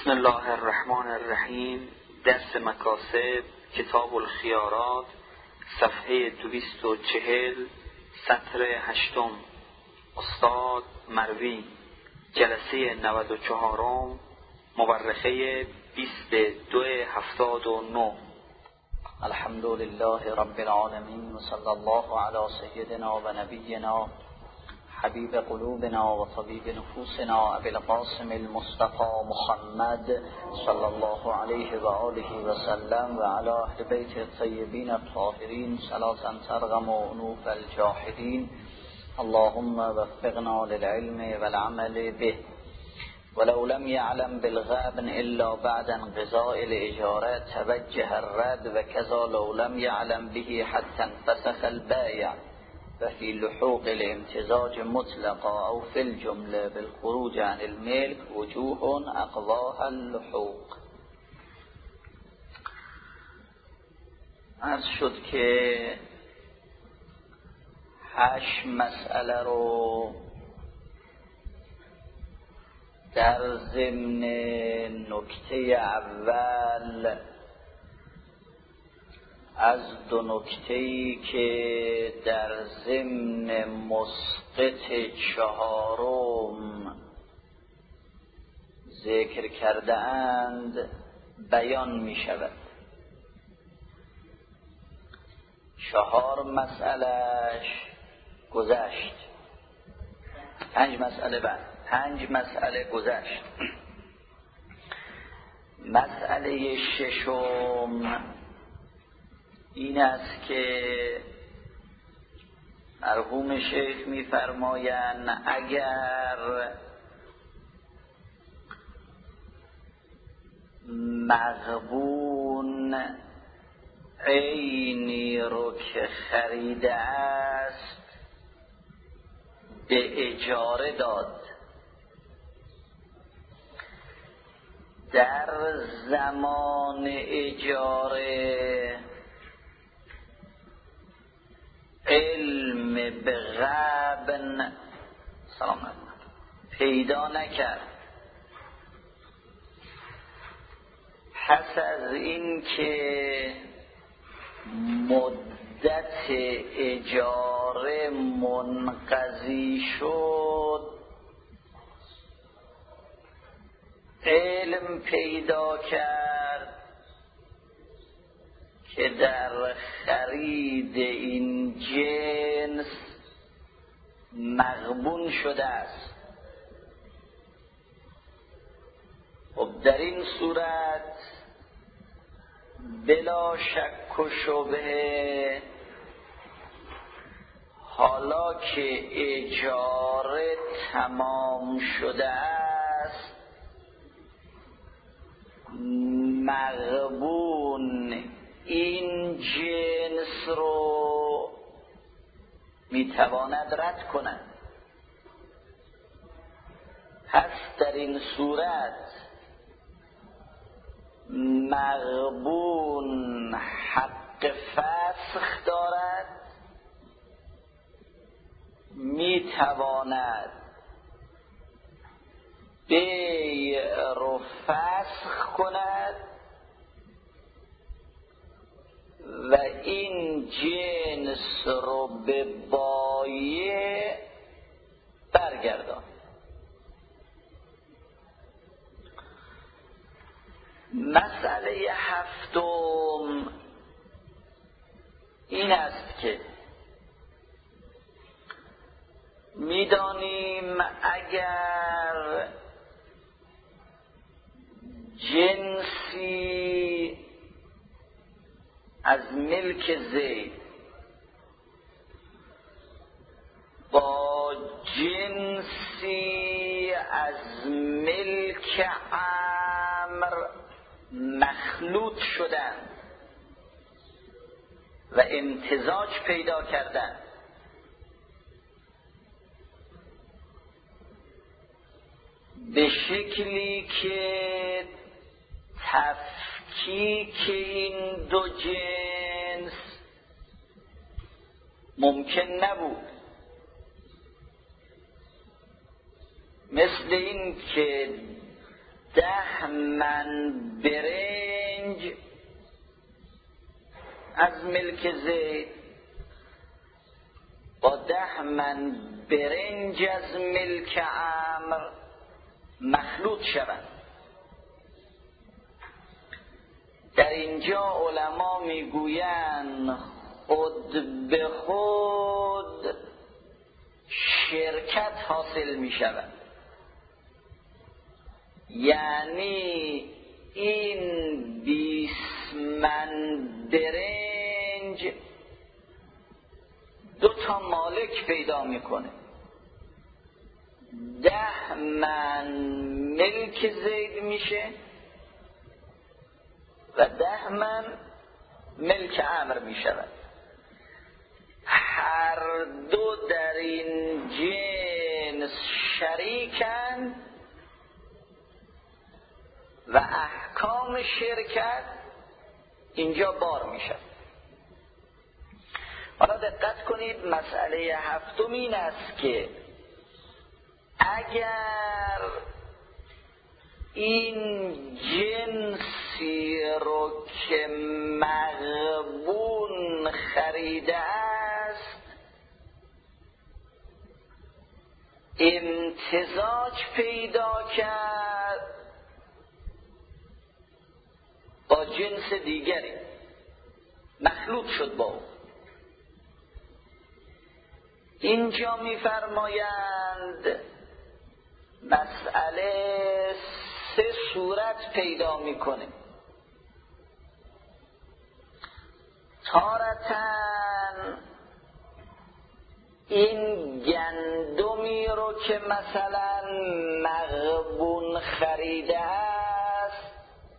بسم الله الرحمن الرحیم. درس مکاسب، کتاب الخیارات، صفحه 240، سطر 8. استاد مروی، جلسه 94، مورخه 22/79. الحمد لله رب العالمين وصلى الله على سيدنا ونبينا حبيب قلوبنا وطبيب نفوسنا أبي القاسم المصطفى محمد صلى الله عليه وآله وسلم وعلى أهل بيت الطيبين الطاهرين صلاة ترغم أنوف الجاحدين. اللهم وفقنا للعلم والعمل به. ولو لم يعلم بالغاب إلا بعد انقضاء الإجارة توجه الرد، وكذا لو لم يعلم به حتى انفسخ البيع. وفي لحوق الامتزاج مطلقا أو في الجملة بالخروج عن الملك وجوه أقضاها اللحوق. عرض شد که 8 مسئله رو در ضمن نکته اول از 2 نکته‌ای که در ضمن مسقط 4 ذکر کرده اند بیان می شود. 4 مسئلهش گذشت، 5 مسئله بعد 5 مسئله گذشت. مسئله 6 این است که مرحوم شیخ می‌فرمایند اگر مغبون عینی رو که خریده است به اجاره داد، در زمان اجاره علم به غبن پیدا نکرد، پس از این که مدت اجاره منقضی شد علم پیدا کرد که در خرید این جنس مغبون شده است. خب در این صورت بلا شک و شبهه حالا که اجاره تمام شده است مغبون این جنس رو میتواند رد کند. پس در این صورت مغبون حق فسخ دارد، میتواند بیع رو فسخ کند و این جنس رو به بایع برگردان. مسئله 7 این است که میدانیم اگر جنسی از ملک زید با جنسی از ملک عمرو مخلوط شدند و امتزاج پیدا کردند، به شکلی که تفکیک این 2 جنس ممکن نبود. مثل این که 10 10 من برنج از ملک زید با 10 من برنج از ملک عمرو مخلوط شوند. در اینجا علما میگویند خود به خود شرکت حاصل می شود. یعنی این 20 من برنج 2 تا مالک پیدا میکنه. 10 من ملک زید میشه و 10 من ملک عمرو میشود. هر دو در این جنس شریکن و احکام شرکت اینجا بار میشه. حالا دقت کنید، مسئله هفتم این است که اگر این جنسی رو که مغبون خریده است امتزاج پیدا کرد با جنس دیگری، مخلوط شد با او، اینجا می‌فرمایند مسئله 3 صورت پیدا میکنه. تارتاً این گندمی رو که مثلا مغبون خریده است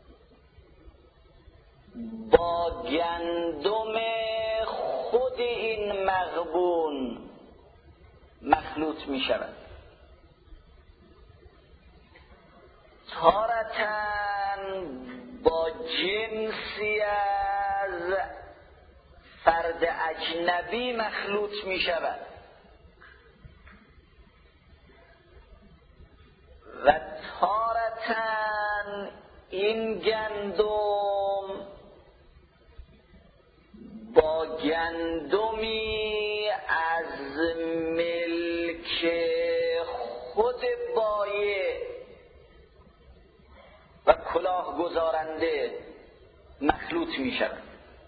با گندم خود این مغبون مخلوط می شود. تارتاً با جنسی از فرد اجنبی مخلوط می شود و تارتاً این گندم با گندمی از ملک خود بایع و کلاه گذارنده مخلوط می شود.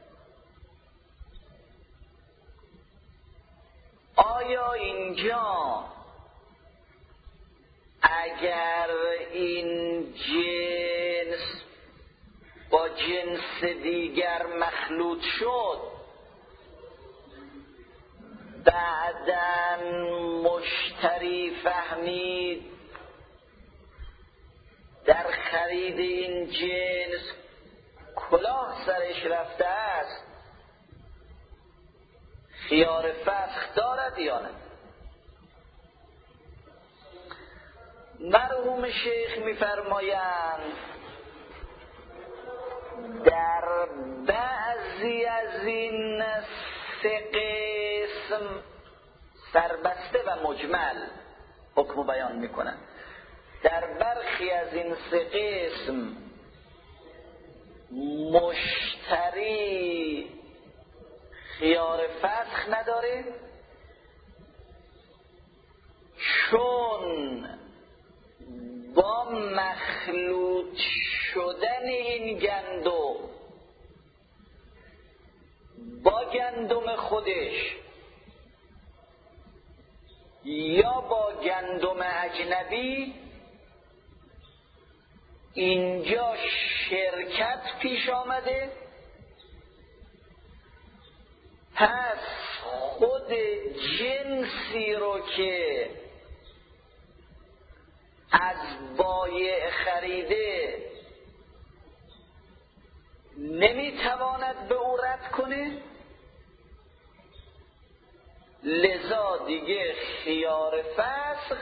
آیا اینجا اگر این جنس با جنس دیگر مخلوط شد بعداً مشتری فهمید در خرید این جنس کلاه سرش رفته است، خیار فسخ دارد یا نه؟ مرحوم شیخ می‌فرمایند در بعضی از این 3 قسم سربسته و مجمل حکم بیان میکنند. در برخی از این 3 قسم مشتری خیار فسخ نداره، چون با مخلوط شدن این گندم با گندم خودش یا با گندم اجنبی اینجا شرکت پیش آمده، پس خود جنسی رو که از بایع خریده نمیتواند به او رد کنه، لذا دیگه خیار فسخ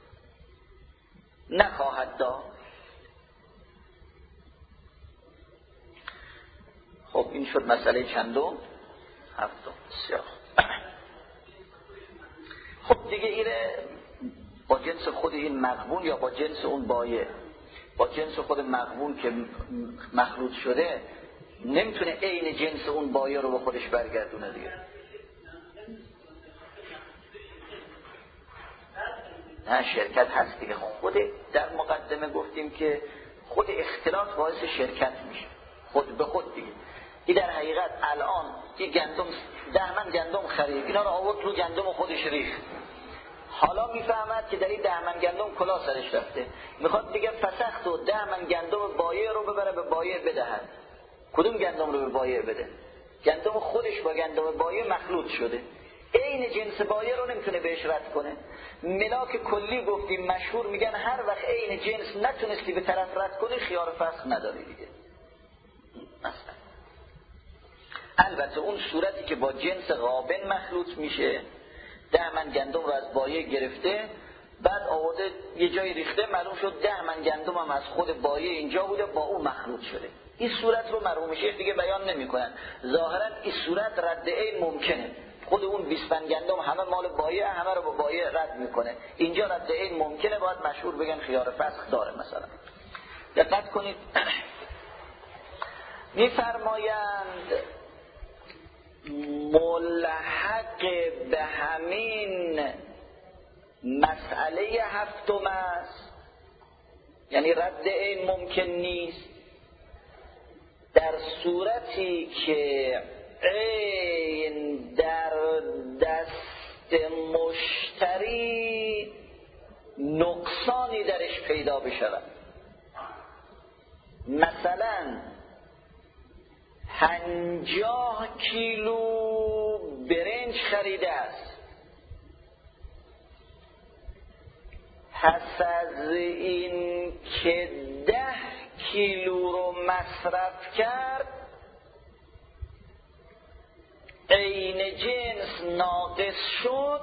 نخواهد داد. خب این شد مسئله چندم؟ هفتم. بسیار. خب دیگه ایره با جنس خود این مغبون یا با جنس اون بایع. با جنس خود مغبون که مخلوط شده نمیتونه عین جنس اون بایه رو به خودش برگردونه دیگه. نه شرکت هست دیگه. خود در مقدمه گفتیم که خود اختلاط باعث شرکت میشه خود به خود دیگه. این در حقیقت الان یه گندم 10 من گندم خرید، اینا رو آورد رو گندم خودش ریخت، حالا میفهمد که در این 10 من گندم کلاه سرش رفته، میخواد دیگه فسخت و 10 من گندم بایه رو ببره به بایه بدهد. کدوم گندم رو به بایه بده؟ گندم خودش با گندم بایه مخلوط شده، عین جنس بایه رو نمیتونه بهش رد کنه. ملاک کلی گفتیم مشهور میگن هر وقت عین جنس نتونستی به طرف رد کنی خیار فسخ نداری دیگه. مثلا البته اون صورتی که با جنس غابن مخلوط میشه، 10 من گندم رو از بایه گرفته بعد آورده یه جای ریخته، معلوم شد 10 من گندم هم از خود بایه اینجا بوده با اون مخلوط شده. این صورت رو مرحوم شیخ دیگه بیان نمیکنن. ظاهرا این صورت رد عین ممکنه، خود اون 20 من گندم همه مال بایه، همه رو با بایه رد میکنه، اینجا رد عین ممکنه، باید مشهور بگن خیار فسخ داره. مثلا دقت کنید میفرمایند ملحق به همین مسئله هفتم است، یعنی رد عین ممکن نیست در صورتی که عین در دست مشتری نقصانی درش پیدا بشود. مثلا 50 کیلو برنج خریده است، پس از این که 10 کیلو رو مصرف کرد عین جنس ناقص شد،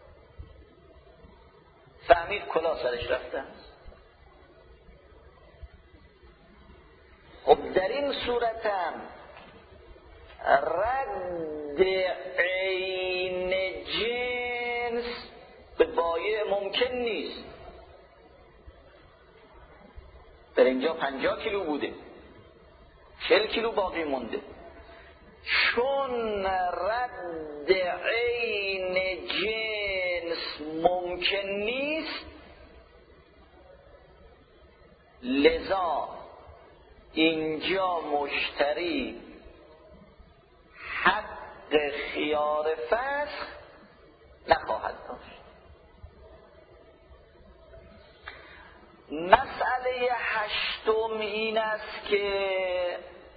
فهمید کلاه سرش رفته است. خب در این صورت هم رد عین جنس به بایع ممکن نیست. در اینجا 50 کیلو بوده، 40 کیلو باقی مونده، چون رد عین جنس ممکن نیست لذا اینجا مشتری حق خیار فسخ نخواهد داشت. مسئله هشتم این است که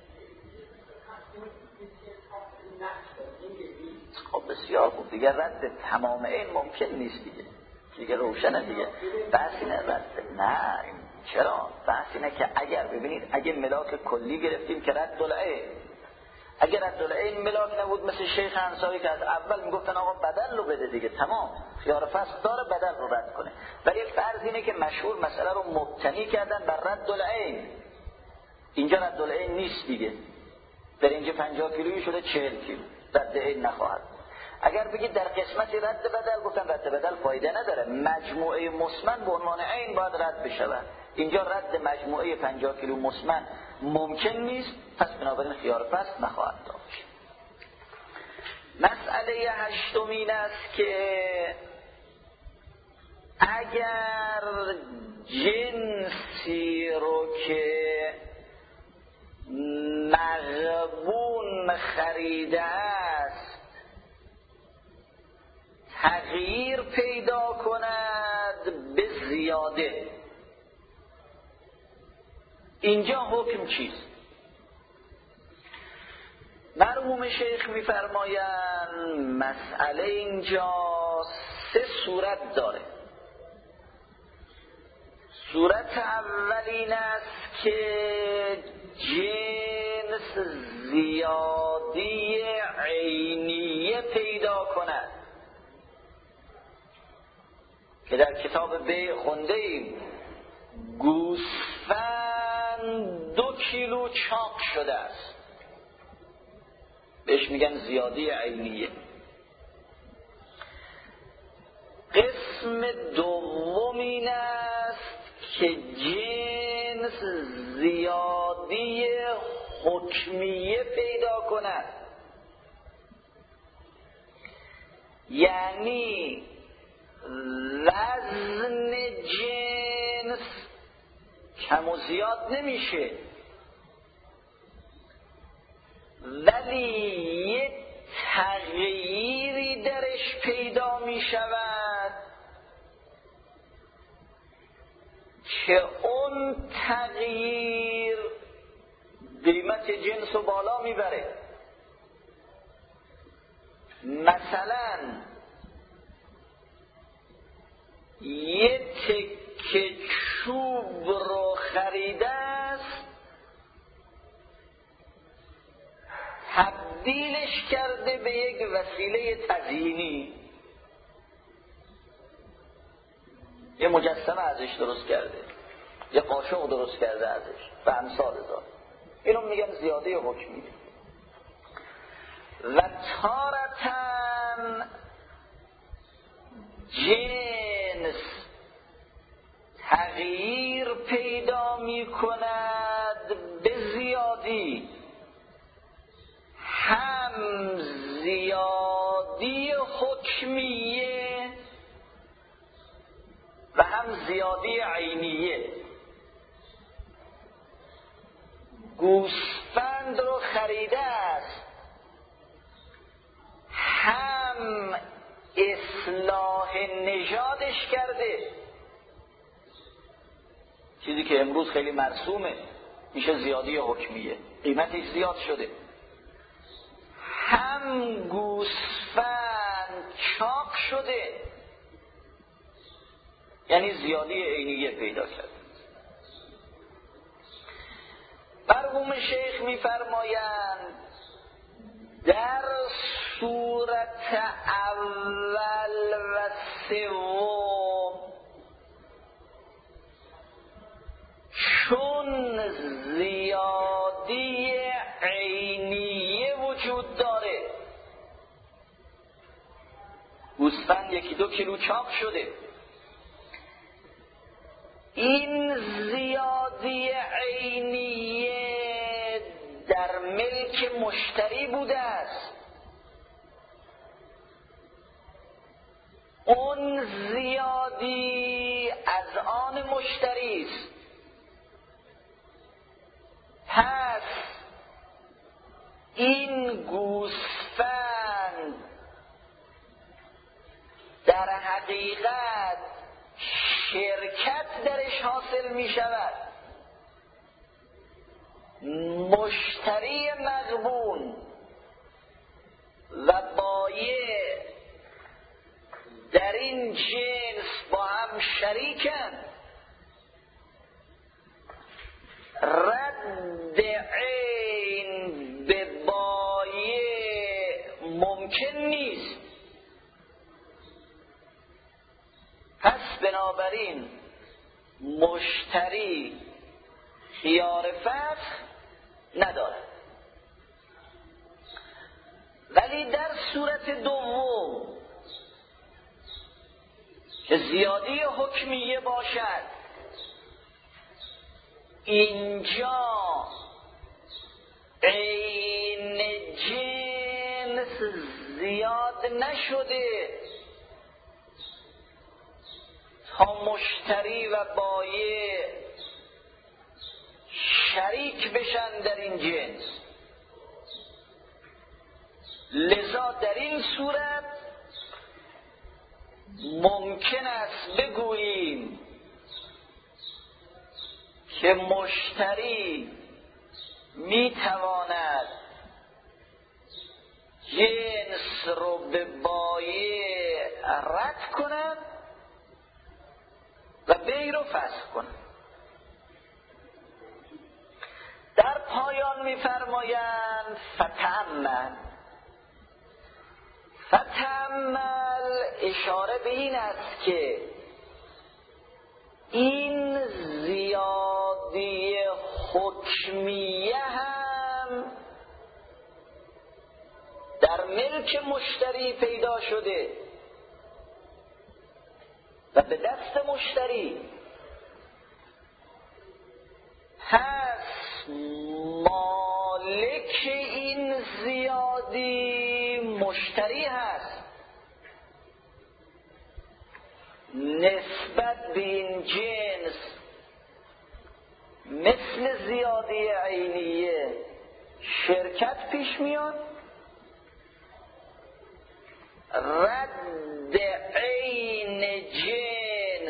خب بسیار خوب دیگه رد تمام این ممکن نیست دیگه روشنه دیگه. بحث اینه رد نه چرا؟ بحث اینه که اگر ببینید اگه ملاک کلی گرفتیم که رد العین، اگر رد العین ملاک نبود مثل شیخ انصاری که از اول میگفتن آقا بدل رو بده دیگه، تمام خیار فسخ داره بدل رو رد کنه، ولی فرض اینه که مشهور مسئله رو مبتنی کردن بر رد العین. اینجا رد العین نیست دیگه، در اینجا 50 کیلویی شده 40 کیلو، رد عین نخواهد. اگر بگید در قسمت رد بدل، گفتن رد بدل فایده نداره، مجموعه مسمن به عنوان عین باید رد بشود. اینجا رد مجموعه 50 کیلو مسمن ممکن نیست، پس بنابراین خیار فسخ نخواهد داشت. مسئله هشتم این است که اگر جنسی رو که مغبون خریده است تغییر پیدا کند به زیاده، اینجا حکم چیست؟ مرحوم شیخ میفرمایند مسئله اینجا 3 صورت داره. صورت اول این است که جنس زیادی عینیه پیدا کند که در کتاب بیع خونده ایم گوسفند 2 کیلو چاق شده است، بهش میگن زیادی عینیه. قسم دوم این است که جنس زیادی حکمیه پیدا کند، یعنی وزن جنس کم و زیاد نمیشه، ولی یه تغییری درش پیدا می شود که اون تغییر قیمت جنس رو بالا میبره. مثلا یه تکه چوب رو خریده است، تبدیلش کرده به یک وسیله تزیینی، یه مجسمه ازش درست کرده، یه قاشق درست کرده ازش و امثال ذالک. اینو میگن زیاده حکمی. و تارتاً جنس تغییر پیدا می کند به زیادی، هم زیادی حکمیه و هم زیادی عینیه. گوسفند رو خریده است، هم اصلاح نژادش کرده، چیزی که امروز خیلی مرسومه، میشه زیادی حکمیه، قیمتش زیاد شده. هم گوسفند چاق شده، یعنی زیادی عینیه پیدا کرد. مرحوم شیخ میفرمایند در صورت اول و سوم چون زیادی عینیه وجود داره، گوسفند 1-2 کیلو چاق شده، این زیادی عینیه در ملک مشتری بوده است، اون زیادی از آن مشتری است. پس این گوسفند در حقیقت شرکت درش حاصل می شود، مشتری مغبون و بایع در این جنس با هم شریکن، رد عین به بایع ممکن نیست. پس بنابراین مشتری خیار فسخ نداره. ولی در صورت دوم که زیادی حکمیه باشد، اینجا عین جنس زیاد نشده تا مشتری و بایع شریک بشن در این جنس. لذا در این صورت ممکن است بگوییم که مشتری میتواند جنس رو به بایع رد کند و بیع رو فسخ کند. در پایان میفرمایند فتأمل اشاره به این است که این زیادی حکمیه هم در ملک مشتری پیدا شده و به دست مشتری، پس مالک این زیادی مشتری هست نسبت به این جنس مثل زیادی عینیه شرکت پیش میاد، رد عین جنس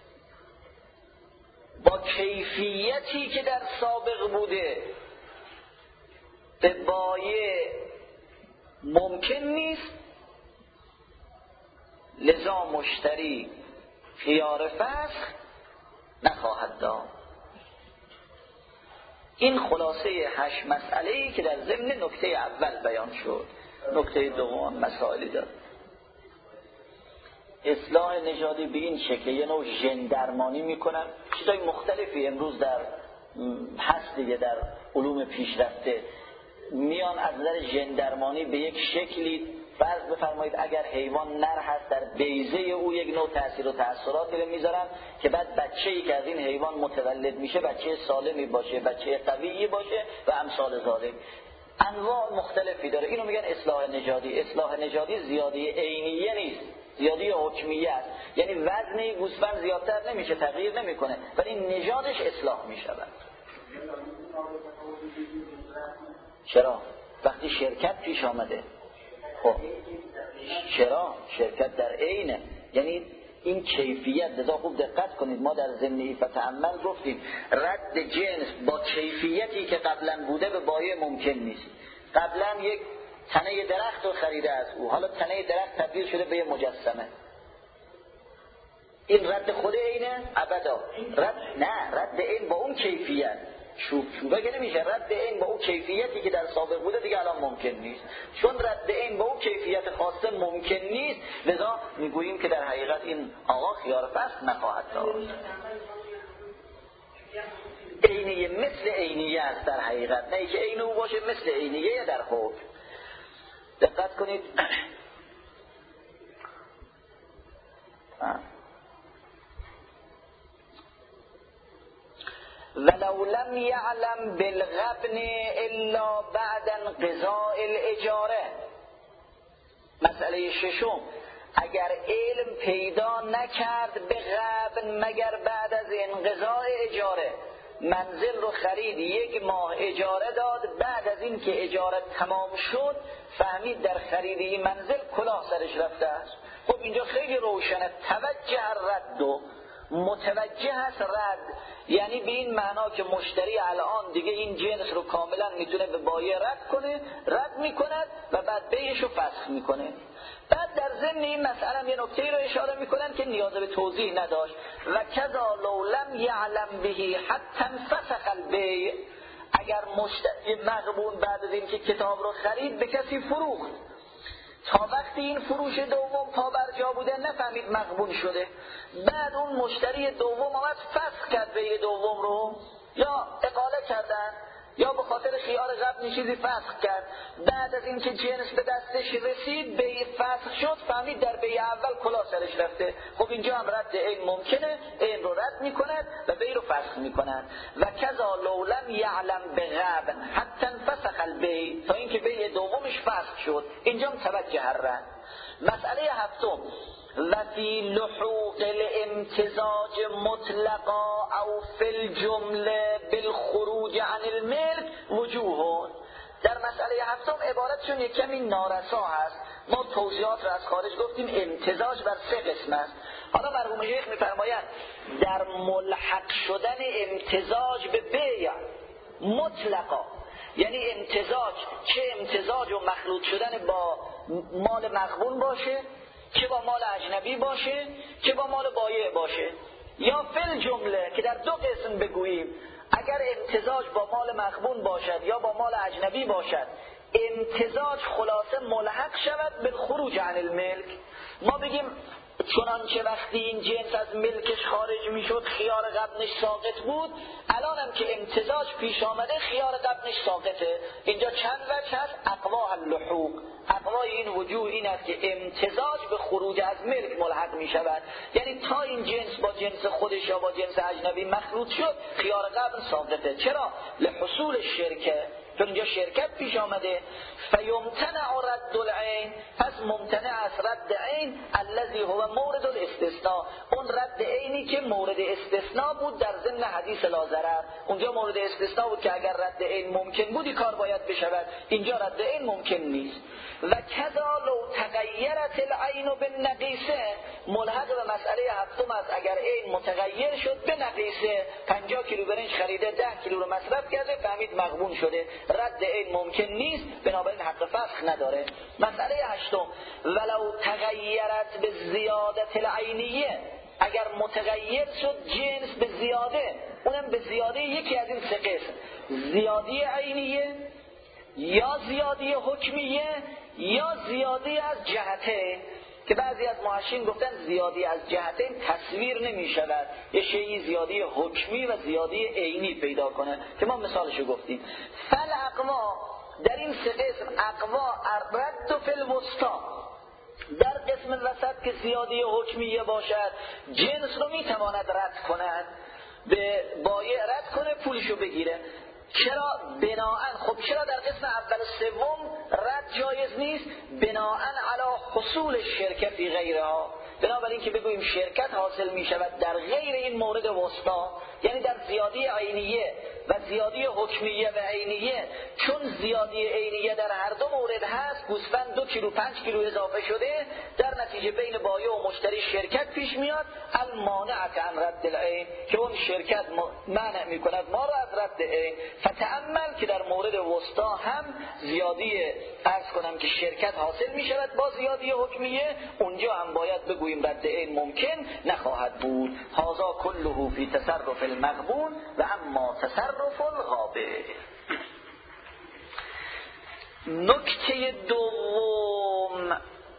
با کیفیتی که در سابق بوده به بایع ممکن نیست، لذا مشتری خیار فسخ نخواهد داد. این خلاصه 8 مسئله‌ای که در ضمن نکته اول بیان شد. نکته دوم مسائلی داره. اصلاح نژادی به این شکل یه نوع ژندرمانی میکنن، چیزای مختلفی امروز در هست دیگه در علوم پیشرفته میان از نظر ژندرمانی به یک شکلی فرض بفرمایید اگر حیوان نر هست در بیضه او یک نوع تأثیر و تأثیراتی رو میذارن که بعد بچه‌ای که از این حیوان متولد میشه بچه سالمی باشه، بچه قوی باشه و امثال ذالک. انواع مختلفی داره. اینو میگن اصلاح نژادی. اصلاح نژادی زیادی عینیه نیست، زیادی حکمیه است. یعنی وزن گوسفند زیادتر نمیشه، تغییر نمیکنه، ولی نژادش اصلاح میشود. چرا؟ وقتی شرکت پیش آمده. خب چرا؟ شرکت در عینه، یعنی این کیفیت. لذا خوب دقت کنید، ما در ضمن فتعمل گفتیم رد جنس با کیفیتی که قبلا بوده به بایع ممکن نیست. قبلا یک تنه درخت رو خریده از او، حالا تنه درخت تبدیل شده به مجسمه. این رد خود عینه؟ ابدا. رد عین با اون کیفیت. چوبه که نمیشه. رد عین با اون کیفیتی که در سابق بوده دیگه الان ممکن نیست. چون رد عین با اون کیفیت خاصه ممکن نیست، لذا میگوییم که در حقیقت این آقا خیار فسخ نخواهد داشت. عینیه مثل عینیه است در حقیقت، نه که عین او باشه مثل عینیه در حکم. دقت کنید. ولو لم يعلم بالغبن الا بعد انقضاء الاجاره. مسئله ششم، اگر علم پیدا نکرد به غبن مگر بعد از انقضاء اجاره. منزل رو خرید، 1 ماه اجاره داد، بعد از این که اجاره تمام شد فهمید در خرید این منزل کلاه سرش رفته است. خب اینجا خیلی روشنه. توجه الرد، متوجه است رد، یعنی به این معنا که مشتری الان دیگه این جنس رو کاملا میتونه به بایع رد کنه، رد میکند و بعد بیعش رو فسخ میکنه. بعد در ضمن این مسئله یه نکته رو اشاره میکنن که نیاز به توضیح نداشت. و کذا لو لم یعلم بهی حتی فسخ البیع. اگر مشتری مغبون بعد از این که کتاب رو خرید به کسی فروخت، تا وقتی این فروش دوم پا بر جا بوده نفهمید مغبون شده، بعد اون مشتری دوم آمد فسخ کرد بیع دوم رو، یا اقاله کردن یا به خاطر خیار قبل چیزی فسخ کرد، بعد از اینکه جنس به دستش رسید بیع فسخ شد، فهمید در بیع اول کلاه سرش رفته. خب اینجا هم رد عین ممکنه، عین رو رد میکند و بیع رو فسخ میکند. و کذا لو لم یعلم بغبن حتی فسخ البیع، تا اینکه بیع دومش فسخ شد. اینجا هم توجه الرد. مسئله هفتم، و فی لحوق الامتزاج مطلقا او فی الجمله بالخروج عن الملک وجوه. در مسئله هفتم عبارتشون یک کمی نارسا هست. ما توضیحات را از خارج گفتیم. امتزاج بر 3 قسم است. حالا مرحوم شیخ می‌فرمایند در ملحق شدن امتزاج به بیع مطلقا، یعنی امتزاج، چه امتزاج و مخلوط شدن با مال مغبون باشه، که با مال اجنبی باشه، که با مال بایع باشه، یا فل جمله که در 2 قسم بگوییم. اگر امتزاج با مال مغبون باشد یا با مال اجنبی باشد، امتزاج خلاصه ملحق شود به خروج عن الملک. ما بگیم چنانچه وقتی این جنس از ملکش خارج میشد خیار قبلش ساقط بود، الان هم که امتزاج پیش آمده خیار قبلش ساقطه. اینجا چند وجه هست؟ اقوا اللحوق. اقوای این وجوه این است که امتزاج به خروج از ملک ملحق می شود. یعنی تا این جنس با جنس خودش یا با جنس اجنبی مخلوط شد خیار قبل ساقطه. چرا؟ لحصول شرکه، چون اینجا شرکت پیش آمده. فیمتنع رد العین، پس ممتنع از رد عین الذی هو مورد الاستثناء، اون رد عینی که مورد استثناء بود در ضمن حدیث لا ضرر. اونجا مورد استثناء بود که اگر رد عین ممکن بودی کار باید بشود، اینجا رد عین ممکن نیست. و کذا لو تغیرت العین بالنقیصه، ملحق به مسئله هفتم است اگر عین متغیر شد به نقیصه، 50 کیلو برنج خریده 10 کیلو رو مصرف کرده فهمید مغبون شده، رد عین ممکن نیست، بنابراین حق فسخ نداره. مسئله هشتم ولو تغیرت به زیادت العینیه، اگر متغیر شد جنس به زیاده، اونم به زیاده یکی از این سه قسم، زیادی عینیه یا زیادی حکمیه یا زیادی از جهته، که بعضی از محشین گفتن زیادی از جهتین تصویر نمی شود، یه شیئی زیادی حکمی و زیادی عینی پیدا کنه که ما مثالشو گفتیم. فالاقوا، در این سه قسم اقوا الرد فی الوسطی، در قسم وسط که زیادی حکمیه باشد جنس رو می تواند رد کند، به بایع رد کنه پولشو بگیره. چرا؟ بناءن، خب چرا در قسم اول و سوم رد جایز نیست؟ بناءن علی حصول شرکت فی غیرها، بنابراین که بگوییم شرکت حاصل می شود در غیر این مورد وسطا، یعنی در زیادی عینیه و زیادی حکمیه و عینیه، چون زیادی عینیه در هر دو مورد هست، گوسفند 2 کیلو 5 کیلو اضافه شده، در نتیجه بین بایع و مشتری شرکت پیش میاد، المانعت عن رد العین، که اون شرکت منع می کند ما را از رد عین. فتأمل که در مورد وسطا هم زیادی عرض کنم که شرکت حاصل می شود با زیادی حکمیه، اونجا هم باید بگوییم رد عین ممکن نخواهد بود. هذا كله فی تصرف المغبون و اما تصرف الغابن. نکته دوم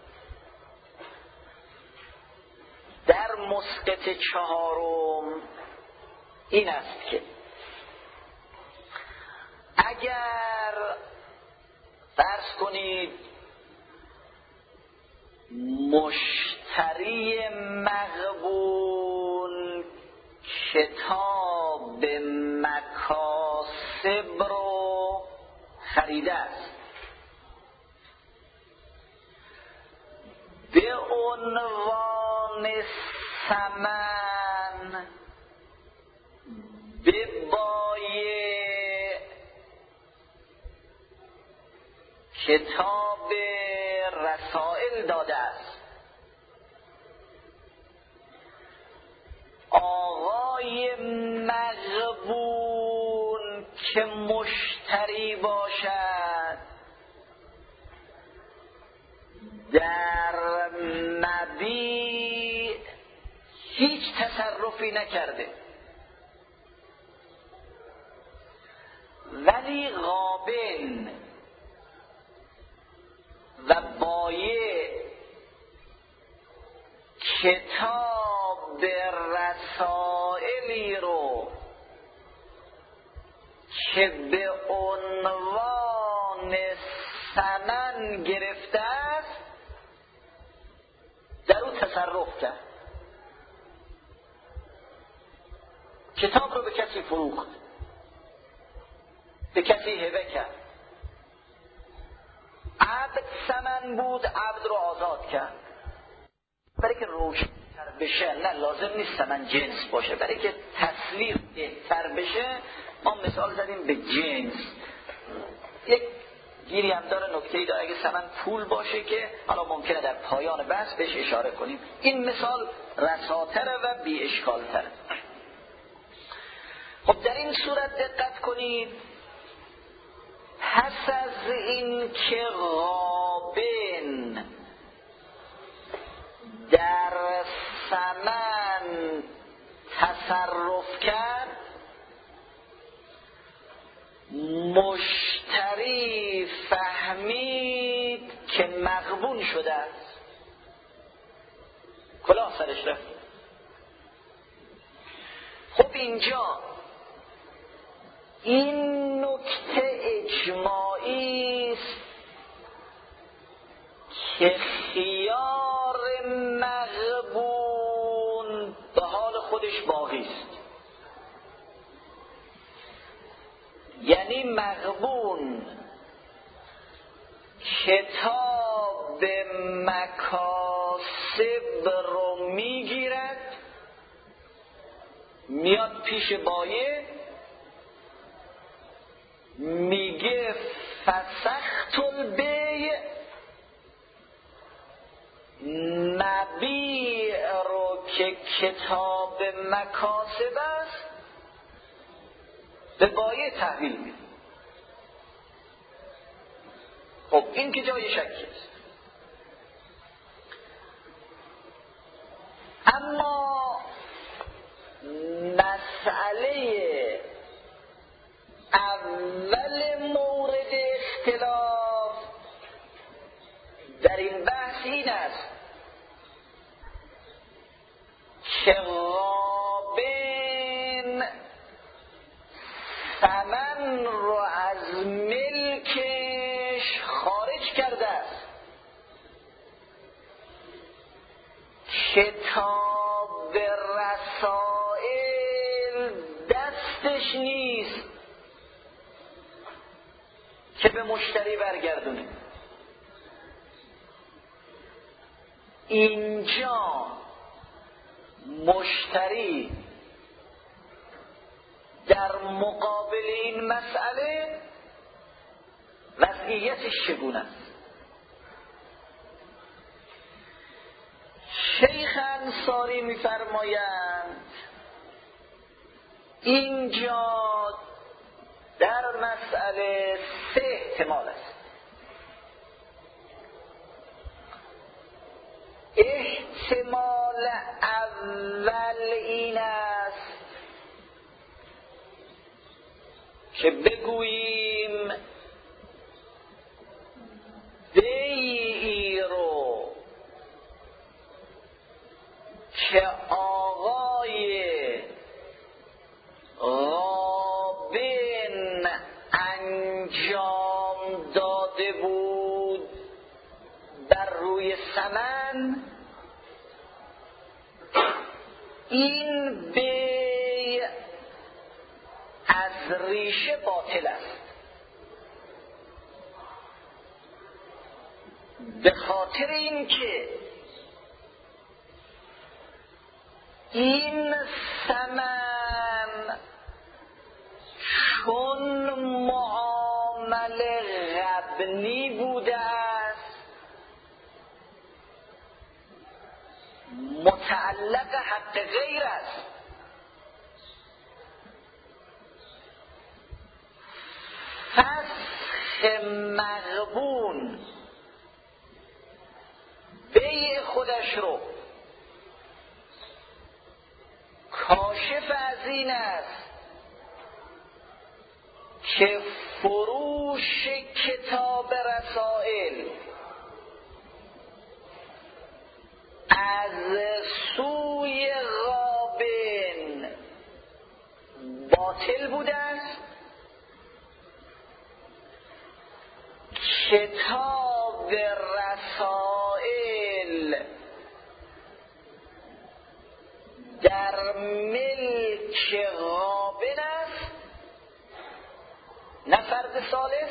در مسقط چهارم این است که اگر فرض کنید مشتری مغبون کتاب مکاسب رو خریده است، به عنوان ثمن به بایع کتاب رسائل داده است. آقای مغبون که مشتری باشد در مبیع هیچ تصرفی نکرده، ولی غابن و بایع کتاب رسائلی رو که به عنوان ثمن گرفته است در او تصرف کرد. کتاب رو به کسی فروخت، به کسی هبه کرد، عبد ثمن بود، عبد رو آزاد کرد. برای که روشن‌تر بشه، نه لازم نیست ثمن جنس باشه، برای که تصویر بهتر بشه ما مثال زدیم به جنس. یک گیری هم داره، نکته‌ای داره، اگه ثمن پول باشه که حالا ممکنه در پایان بحث بهش اشاره کنیم، این مثال رساتره و بی اشکالتره. خب در این صورت دقت کنید، پس از این که غابن در ثمن تصرف کرد، مشتری فهمید که مغبون شده است، کلاه سرش رفت. خب اینجا این نکته اجماعی است که خیار مغبون به حال خودش باقی است. یعنی مغبون کتاب مکاسب رو میگیرد، میاد پیش بایع میگه فسخت البیع، مبیع رو که کتاب مکاسب است به بایع تحویل میده. خب این که جای شکی است. اما مسئله اول مورد اختلاف در این بحث این است که غابن ثمن رو از ملکش خارج کرده است، کتاب رسائل دستش نیست که به مشتری برگردونه. اینجا مشتری در مقابل این مسئله وضعیتش چگونه است؟ شیخ انصاری می‌فرمایند اینجا در مسئله 3 احتمال است. احتمال اول این است که بگوییم بیعی رو که آقای غابن انجام داده بود بر روی ثمن، این بیع از ریشه باطل است، به خاطر اینکه این ثمن چون معامله غبنی بوده است متعلق حق غیر است. فسخ مغبون بیع خودش رو کاشف از این است که فروش کتاب رسائل از سوی غابن باطل بوده است، کتاب رسائل در ملک غابن است، نه فرد ثالث.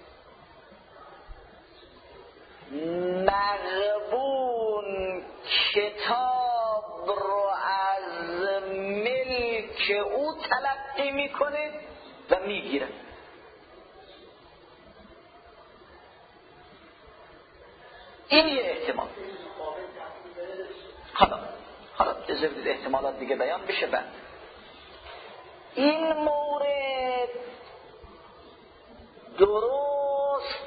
مغبون کتاب رو از ملک او تلقی میکنه و میگیره. این یه احتمال. حالا اجازه بدید احتمالات دیگه بیان بشه. بعد این مورد درست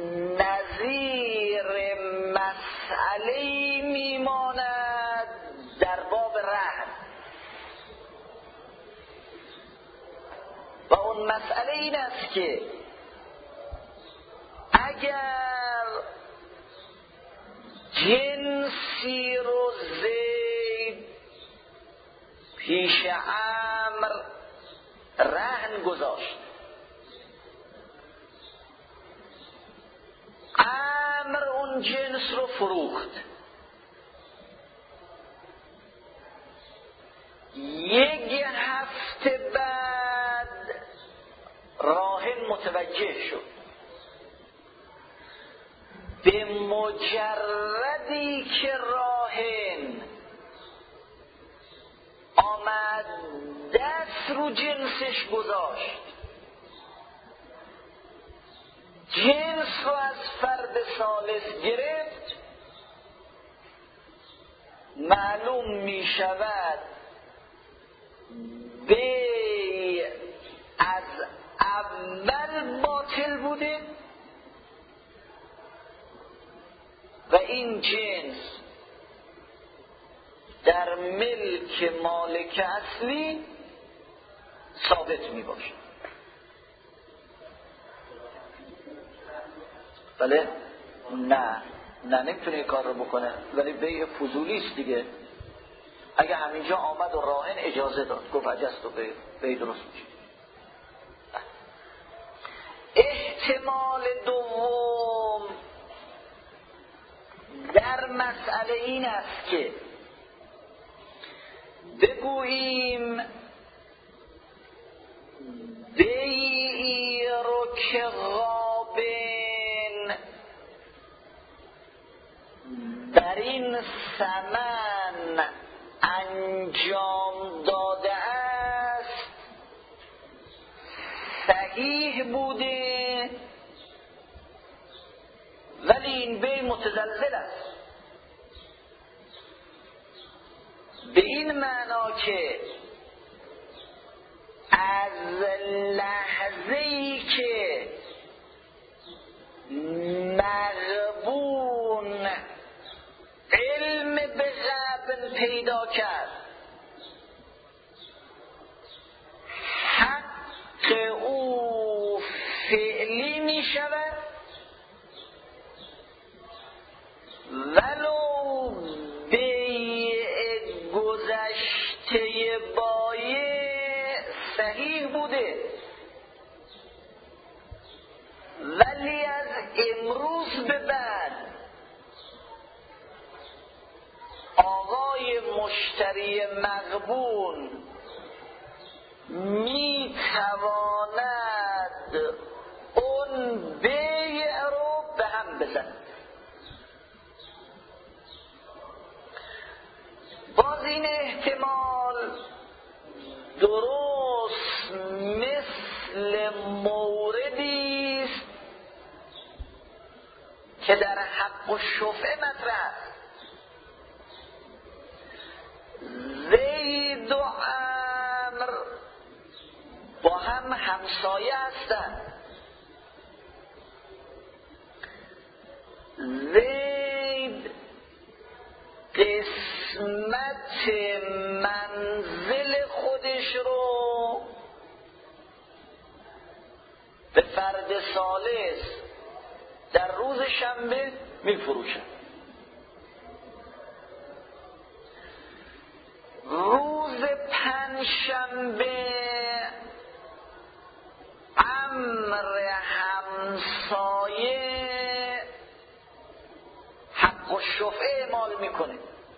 نظیر مسئله‌ای میماند در باب رهن و اون مسئله این است که اگر جنسی رو زید پیش عمرو رهن گذاشت، عمرو اون جنس رو فروخت. یک هفته بعد راهن متوجه شد. به مجردی که راهن آمد دست رو جنسش گذاشت، جنس رو از فرد ثالث گرفت، معلوم می شود بیع از اول باطل بوده و این جنس در ملک مالک اصلی ثابت می باشه. بله؟ نه نمیتونه این کار رو بکنه، ولی بیع فضولی است دیگه. اگه همینجا آمد و راهن اجازه داد گفت اجازه بیع درست میشه. احتمال دوم در مسئله این است که بگوییم بیعی رو که غابن در این ثمن انجام داده است صحیح بوده، ولی این بیع متزلزل است. به این معنا که از لحظه‌ای که مغبون علم به غبن پیدا کرد، حق او فعلی می شود، ولو بیع گذشته بایع صحیح بوده، ولی از امروز به بعد آقای مشتری مغبون می تواند اون بیع رو به هم بزند. باز این احتمال درست مثل موردی است که در حق و شفعه مطرح است. زید و عمر با هم همسایه هستند. زید قسمت منزل خودش رو به فرد ثالث در روز شنبه می فروشد. روز پنجشنبه امر همسایه حق و شفعه اعمال میکنه،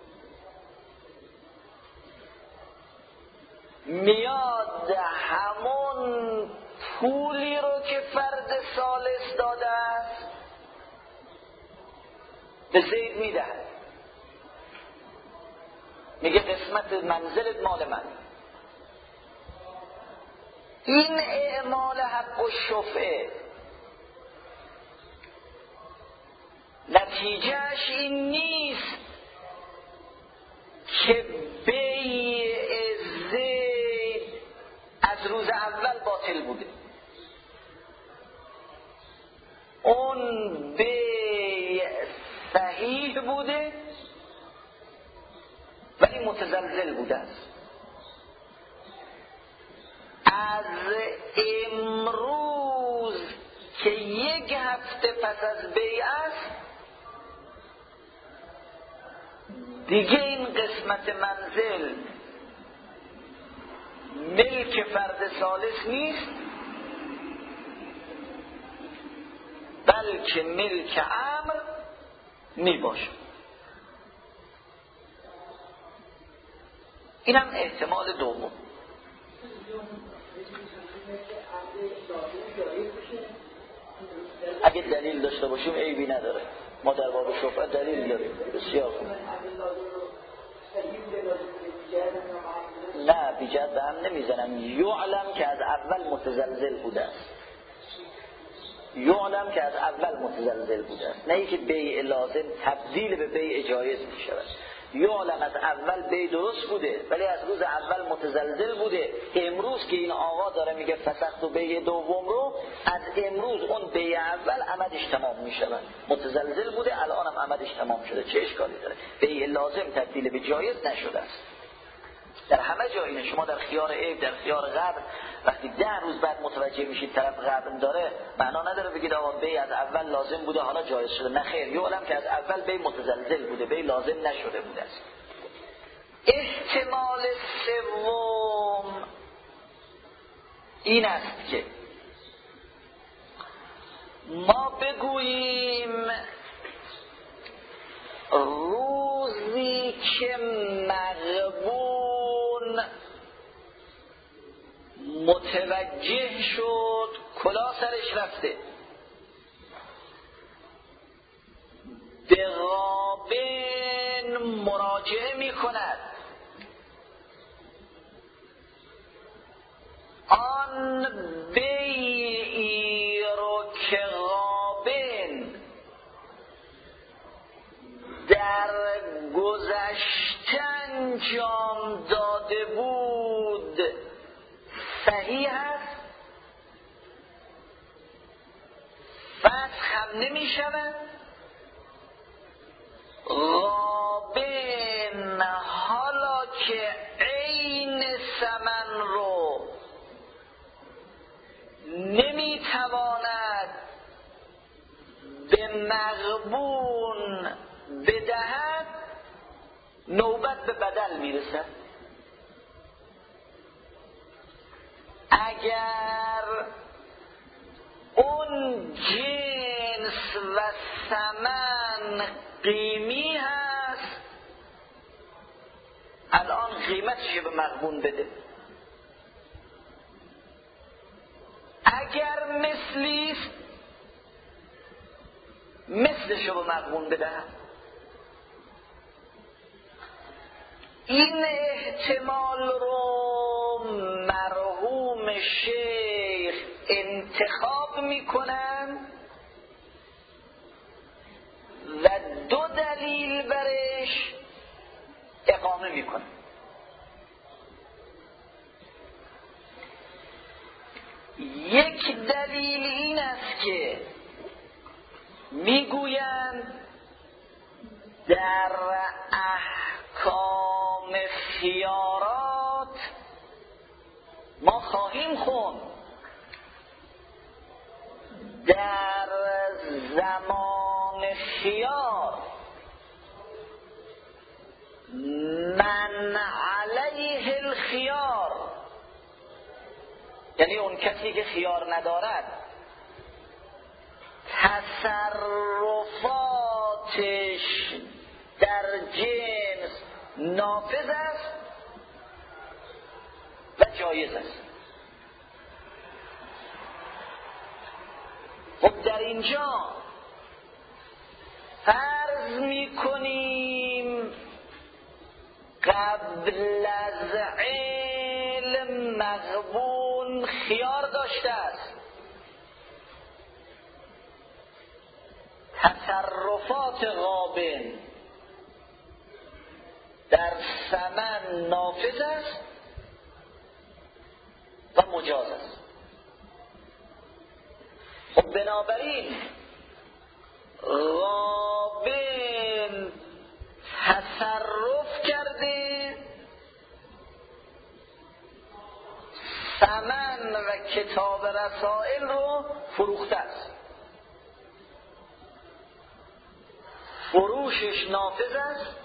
میاد همون پولی رو که فرد ثالث داده است به زید میدهد، میگه قسمت منزلت مال من. این اعمال حق و شفعه نتیجهش این نیست که بیع زید از روز اول باطل بوده، اون بیع صحیح بوده ولی متزلزل بوده است. از امروز که یک هفته پس از بیع است دیگه این قسمت منزل ملک فرد ثالث نیست، بلکه ملک امر می باشه. اینم احتمال دوم. اگه دلیل داشته باشیم عیبی نداره. ما در باب شفعه دلیل داریم. بسیار خوب. نه بیجد به هم نمیزنم. یعلم که از اول متزلزل بوده است. یعلم که از اول متزلزل بوده است، نه اینکه بیع لازم تبدیل به بیع جایز می شود. یعلم از اول بیع درست بوده ولی از روز اول متزلزل بوده. امروز که این آقا داره میگه فسخت و بیع دوم رو، از امروز اون بیع اول عمدش تمام می شود. متزلزل بوده الان هم عمدش تمام شده. چه اشکالی داره؟ بیع لازم تبدیل به جایز نشده است. در همه جا اینه. شما در خیار عیب، در خیار غبن، وقتی 10 روز بعد متوجه میشید طرف غبن داره، معنا نداره بگید آقا بیع از اول لازم بوده حالا جایز شده. نه خیر، یعلم که از اول بیع متزلزل بوده، بیع لازم نشده بوده است. احتمال سوم این است که ما بگوییم روزی که مغبون متوجه شد کلاه سرش رفته، به غابن مراجعه می کند، آن بیعی رو که غابن در گذشته انجام داده بود صحیح است، فسخ هم نمی شود. غابن حالا که عین ثمن رو نمی تواند به مغبون بدهد، نوبت به بدل میرسد. اگر اون جنس و ثمن قیمی هست، الان قیمتش به مغبون بده. اگر مثلی است، مثلش به مغبون بده. این احتمال رو مرحوم شیخ انتخاب میکنن و 2 دلیل برش اقامه میکنن. یک دلیل این است که میگویند در احکام خیارات ما خواهیم خوند در زمان خیار من علیه الخیار، یعنی اون کسی که خیار ندارد تصرفاتش در جنس نافذ است و جایز است. خب در اینجا فرض میکنیم قبل از علم مغبون خیار داشته است، تصرفات غابن در ثمن نافذ است و مجاز است. خب بنابراین غابن تصرف کرده، ثمن و کتاب رسائل رو فروخته است، فروشش نافذ است،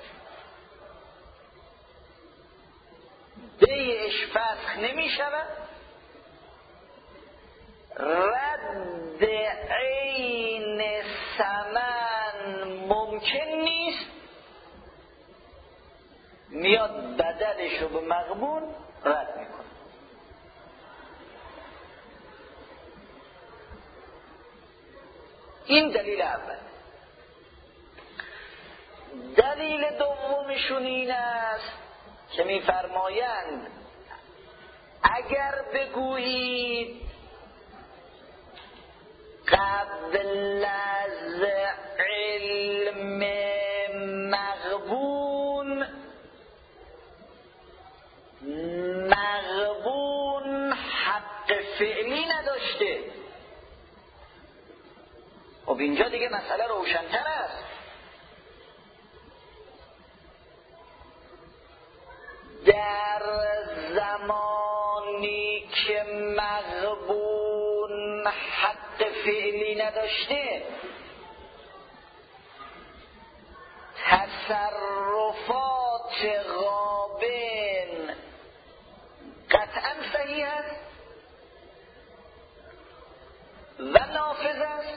بیعش فسخ نمی شود، رد عین ثمن ممکن رو به مغبون رد میکنه. این دلیل اول. دلیل دومشون این است که میفرمایند اگر بگویید قبل از علم مغبون حق فعلی نداشته، خب اینجا دیگه مسئله روشن‌تر است. در زمانی که مغبون حق فعلی نداشته، تصرفات غابن قطعا صحیح است و نافذ است،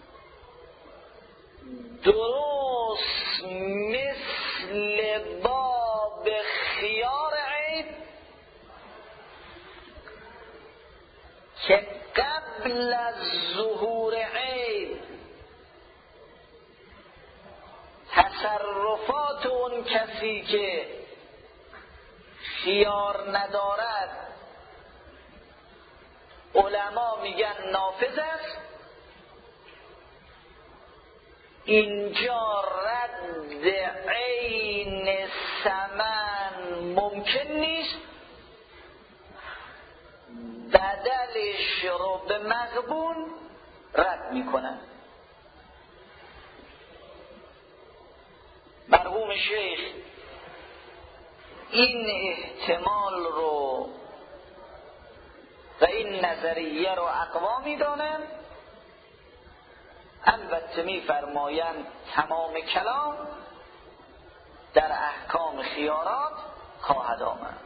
درست مثل باب خیار عیب که قبل از ظهور عیب تصرفات اون کسی که خیار ندارد علما میگن نافذ است، اینجا رد عین ثمن ممکن نیست، بدلش رو به مغبون رد میکنن. مرحوم شیخ این احتمال رو و این نظریه رو اقوا میدانن. البته میفرمایند تمام کلام در احکام خیارات خواهد آمد.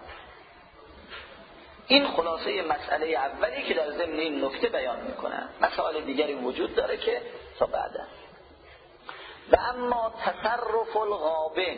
این خلاصه مسئله اولی که در ضمن این نکته بیان میکنن. مسائل دیگری وجود داره که تا بعدا. و اما تصرف الغابن،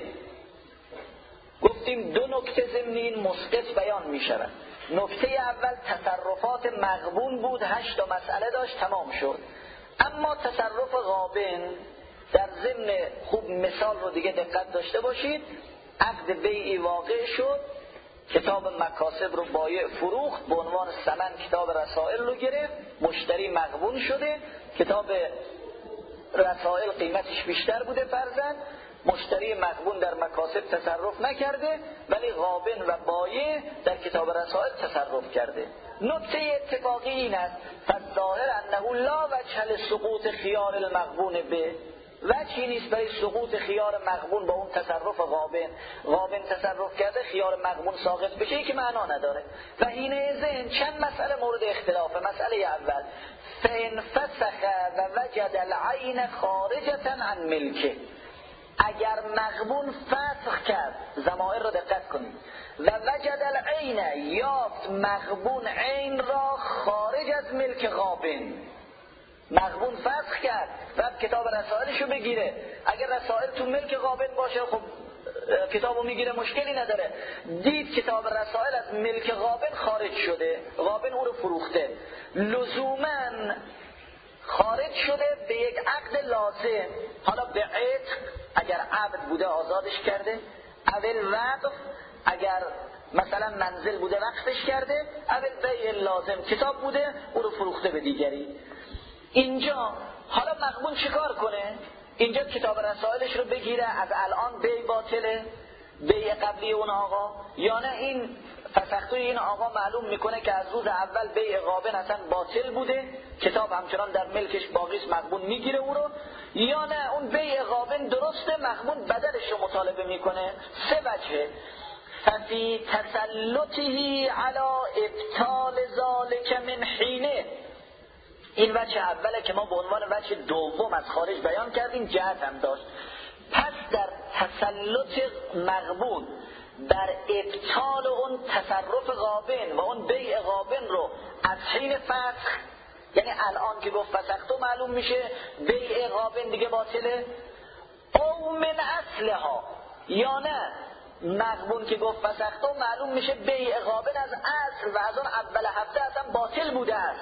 گفتیم دو نکته ضمن این مسقط بیان میشود. نکته اول تصرفات مغبون بود، 8 تا مسئله داشت، تمام شد. اما تصرف غابن در ضمن، خوب مثال رو دیگه دقت داشته باشید، عقد بیعی واقع شد، کتاب مکاسب رو بایع فروخت، به عنوان ثمن کتاب رسائل رو گرفت، مشتری مغبون شده، کتاب رسائل قیمتش بیشتر بوده فرضاً، مشتری مغبون در مکاسب تصرف نکرده ولی غابن و بایع در کتاب رسائل تصرف کرده. نکته اتفاقی این است فالظاهر انه لا وجه لسقوط خیار المغبون به، وجهی نیست برای سقوط خیار مغبون با اون تصرف غابن. غابن تصرف کرده، خیار مغبون ساقط بشه که معنا نداره. و حین ذهن چند مسئله مورد اختلاف. مسئله اول فإن فسخ و وجد العین خارجة عن ملکه، اگر مغبون فسخ کرد، ضمائر رو دقت کنید، و وجد العین، یافت مغبون عین را خارج از ملک غابن، مغبون فسخ کرد بعد کتاب رسائلش رو بگیره، اگر رسائل تو ملک غابن باشه خب کتابو میگیره، مشکلی نداره. دید کتاب رسائل از ملک غابن خارج شده، غابن او رو فروخته، لزوماً خارج شده به یک عقد لازم، حالا به عتق اگر عبد بوده آزادش کرده، اول وقف اگر مثلا منزل بوده وقفش کرده، اول بیع لازم کتاب بوده او رو فروخته به دیگری. اینجا حالا مغبون چیکار کنه؟ اینجا کتاب رسائلش رو بگیره، از الان بیع باطله، بیع قبلی اون آقا، یا نه این فسختوی این آقا معلوم میکنه که از روز اول بیع غابن اصلا باطل بوده، کتاب همچنان در ملکش باقیست، مغبون میگیره او رو، یا نه اون بیع غابن درسته، مغبون بدلش رو مطالبه میکنه. 3 وجه. ففی تسلطه علی ابطال ذلک من حینه، این وجه اوله که ما به عنوان وجه دوم از خارج بیان کردیم، جهت هم داشت. پس در تسلط مغبون در ابطال اون تصرف غابن و اون بیع غابن رو از حین فسخ، یعنی الان که گفت فسختو معلوم میشه بیع غابن دیگه باطله، او من اصلها، یا نه مغبون که گفت فسختو معلوم میشه بیع غابن از اصل و از اون اول هفته اصلا باطل بوده است.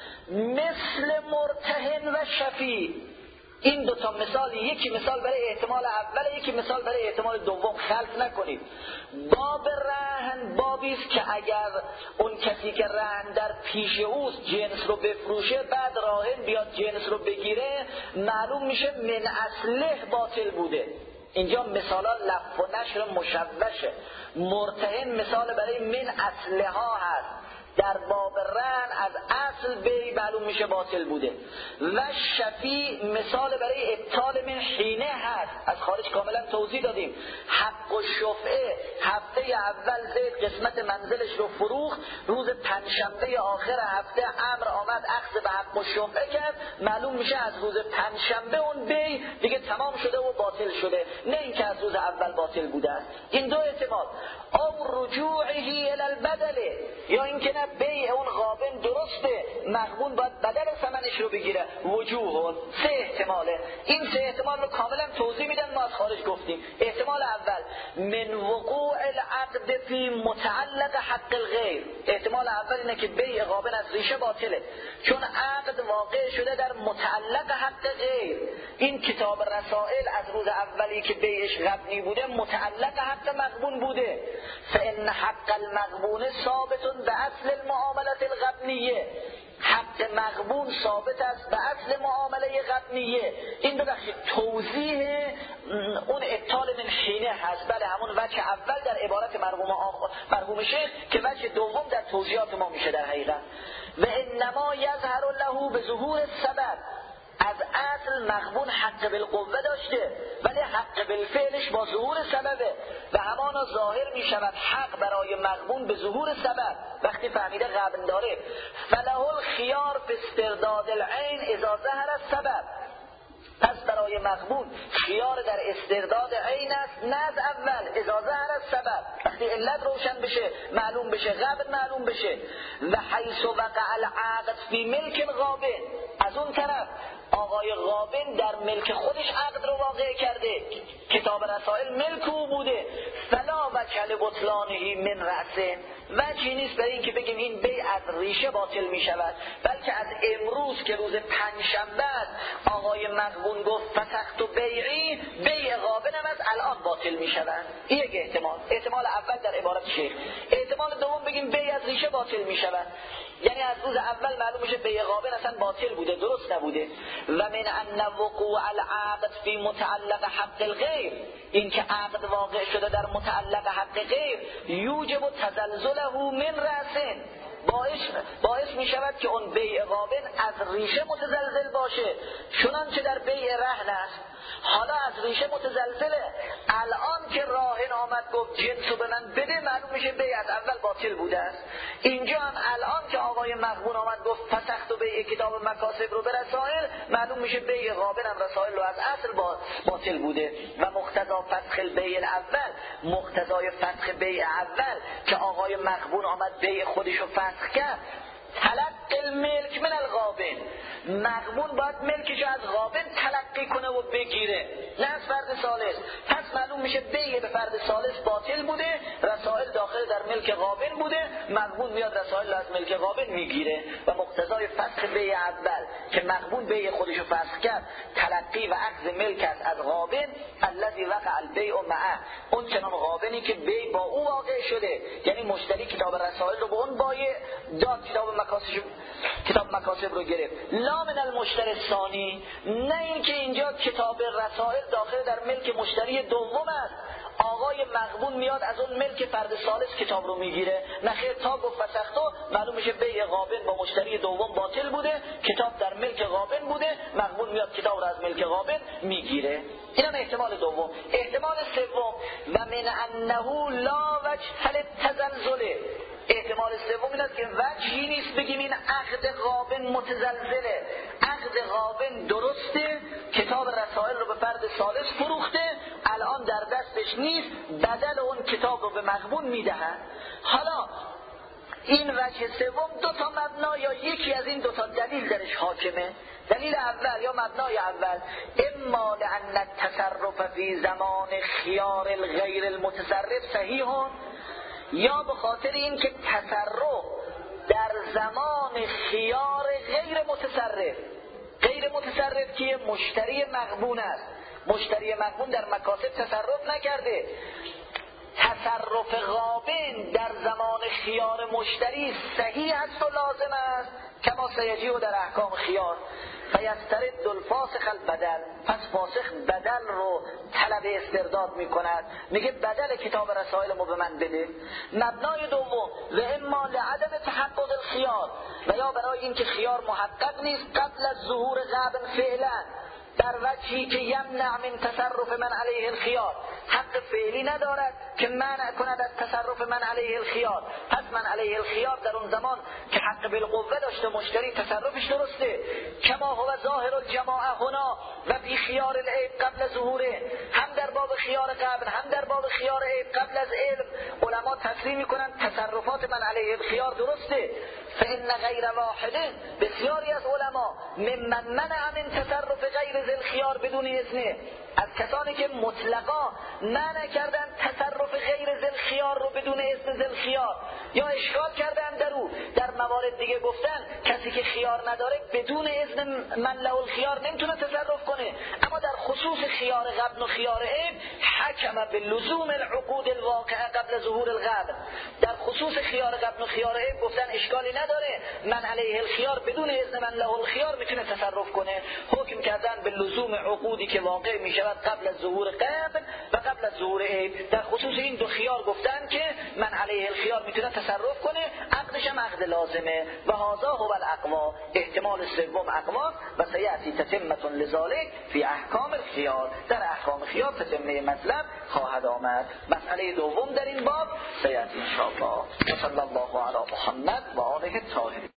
مثل مرتهن و شفیع، این دوتا مثال، یکی مثال برای احتمال اول، یکی مثال برای احتمال دوم. خلط نکنید. باب رهن بابی است که اگر اون کسی که رهن در پیش اوست جنس رو بفروشه، بعد راهن بیاد جنس رو بگیره، معلوم میشه من اصله باطل بوده. اینجا مثالا لف و نشر مشوشه. مرتهن مثال برای من اصله ها هست. در باب رهن از اصل بی معلوم میشه باطل بوده. و شفیع مثال برای ابطال من حینه هست. از خارج کاملا توضیح دادیم. حق و شفعه، هفته اول زید قسمت منزلش رو فروخت، روز پنجشنبه آخر هفته امر آمد اخذ به حق و شفعه کرد، معلوم میشه از روز پنجشنبه اون بی دیگه تمام شده و باطل شده، نه اینکه از روز اول باطل بوده است. این دو احتمال. او رجوعه الی البدل، یا اینکه نه بیع اون غابن درسته، مغبون باید بدل ثمنش رو بگیره. وجوه، سه احتماله. این سه احتمال رو کاملا توضیح میدن، ما از خارج گفتیم. احتمال اول من وقوع العقد فی متعلق حق الغیر. احتمال اول اینه که بیع غابن از ریشه باطله، چون عقد واقع شده در متعلق حق غیر. این کتاب رسائل از روز اولی که بیعش غبنی بوده متعلق حق مغبون بوده. فإن حق المغبون ثابت به اصل المعاملات الغبنیه. حق مغبون ثابت است به اصل معامله غبنیه. این ببخشید توضیح اون ابطال من حینه هست. بله همون وجه اول در عبارت مرحوم شیخ که وجه دوم در توضیحات ما میشه در حقیقت. و انما یظهر له به ظهور سبب. از اصل مغبون حق بالقوه داشته، ولی حق بالفعلش با ظهور سببه و همانا ظاهر می شود حق برای مغبون به ظهور سبب. وقتی فهمیده غبن داره، فله الخیار فی استرداد العین اذا ظهر السبب. پس برای مغبون خیار در استرداد عین است، نه از اول. اذا ظهر السبب، وقتی علت روشن بشه، معلوم بشه، غبن معلوم بشه. و حیث وقع العقد فی ملک الغابن، از اون طرف آقای غابن در ملک خودش عقد رو واقع کرده، کتاب رسائل ملک او بوده. فلا وجه لبطلانه من رأسه، وجهی نیست برای این که بگیم این بیع از ریشه باطل می شود، بلکه از امروز که روز پنجشنبه است آقای مغبون گفت فسخت و بیعی، بیع غابن هم از الان باطل می شود. این یک احتمال. احتمال اول در عبارت شیخ. احتمال دوم بگیم بیع از ریشه باطل می شود، یعنی از روز اول معلوم میشه بیع غابن اصلا باطل بوده، درست نبوده. و من ان وقوع العقد فی متعلق حق الغیر، این که عقد واقع شده در متعلق حق غیر، یوجب تزلزله من رأسه، باعث می شود که اون بیع غابن از ریشه متزلزل باشه، چنانچه در بیع رهن است. حالا از ریشه متزلزله. الان که راهن آمد گفت جنسو به من بده، معلوم میشه بیع از اول باطل بوده است. اینجا هم الان که آقای مغبون آمد گفت فسخت و بیع کتاب مکاسب رو به رسائل، معلوم میشه بیع غابن هم رسائل رو از اصل باطل بوده. و مقتضا فسخ البیع الاول، مقتضای فسخ بیع اول که آقای مغبون آمد بیع خودش رو فسخ کرد، تلقی الملک من الغابن، مغبون باید ملکش از غابن تلقی کنه و بگیره، نه از فرد ثالث. پس معلوم میشه بیع به فرد ثالث باطل بوده، رسائل داخل در ملک غابن بوده، مغبون میاد رسائل از ملک غابن میگیره. و مقتضای فسخ بیع اول که مغبون بیع خودشو فسخ کرد، تلقی و اخذ ملک است از غابن، الذی وقع البیع معه، اون چنان غابنی که بیع با او واقع شده، یعنی مشتری کتاب رسائل رو به اون بایع داد، کتاب مکاسب رو گرفت. لا من المشتری ثانی، نه اینکه اینجا کتاب رسائل داخل در ملک مشتری دوم است، آقای مغبون میاد از اون ملک فرد ثالث کتاب رو میگیره. نخیر، تا گفت فسختو معلوم میشه بیع غابن با مشتری دوم باطل بوده، کتاب در ملک غابن بوده، مغبون میاد کتاب رو از ملک غابن میگیره. اینم احتمال دوم. احتمال سوم و من انه لا وجه للتزلزل، احتمال سوم این است که وجهی نیست بگیم این عقد غابن متزلزله. عقد غابن درسته، کتاب رسائل رو به فرد ثالث فروخته، الان در دستش نیست، بدل اون کتاب رو به مغبون میدهن. حالا این وجه سوم دو تا مبنا یا یکی از این دو تا دلیل درش حاکمه. دلیل اول یا مبنای اول، اما لأن التصرف فی زمان خیار الغیر المتصرف صحیح، یا به خاطر این که تصرف در زمان خیار غیر متصرف، غیر متصرف که مشتری مغبون است، مشتری مغبون در مکاسب تصرف نکرده، تصرف غابن در زمان خیار مشتری صحیح است و لازم است، کما سیجی و در احکام خیار. فیسترد الفاسخ البدل، پس فاسخ بدل رو طلب استرداد می کند، میگه بدل کتاب رسائل ما به من بده. مبنای دوم، و اما لعدم تحقق الخیار، و یا برای این که خیار محقق نیست قبل از ظهور غبن فعلا، در وجهی که یمنع من تصرف من علیه الخیار، حق فعلی ندارد که منع کند از تصرف من علیه الخیار. پس من علیه الخیار در اون زمان که حق بالقوه داشته مشتری تصرفش درسته، کما هو ظاهر الجماعه هنا و فی خیار العیب قبل ظهوره، هم در باب خیار قبل هم در باب خیار عیب قبل از علم علما تصریح میکنن تصرفات من علیه الخیار درسته. فإن غیر واحد، بسیاری از علما ممن منع من تصرف غیر ذی الخیار بدون اذنه، از کسانی که مطلقا منع کردن تصرف غیر ذی الخیار رو بدون اذن ذی الخیار، یا اشکال کردن در موارد دیگه گفتن کسی که خیار نداره بدون اذن من له الخیار نمیتونه تصرف کنه، اما در خصوص خیار غبن و خیار عیب حکم باللزوم العقود الواقعه قبل ظهور الغبن، در خصوص خیار غبن و خیار عیب گفتن اشکالی نداره، من علیه الخیار بدون اذن من له الخیار میتونه تصرف کنه، حکم کردن به لزوم عقودی که واقع میشود قبل از ظهور غبن و قبل از ظهور عیب. در خصوص این دو خیار گفتن که من علیه الخیار میتونه تصرف کنه، عقدش هم عقد لازمه. و هذا هو الاقوا، احتمال سوم اقوا و سیأتی تتمة لذلك فی احکام الخیار، در احکام خیار تتمه مطلب خواهد آمد. مسئله دوم در این باب سیأتی ان شاء الله. صلی الله علی محمد و آله الطاهرین.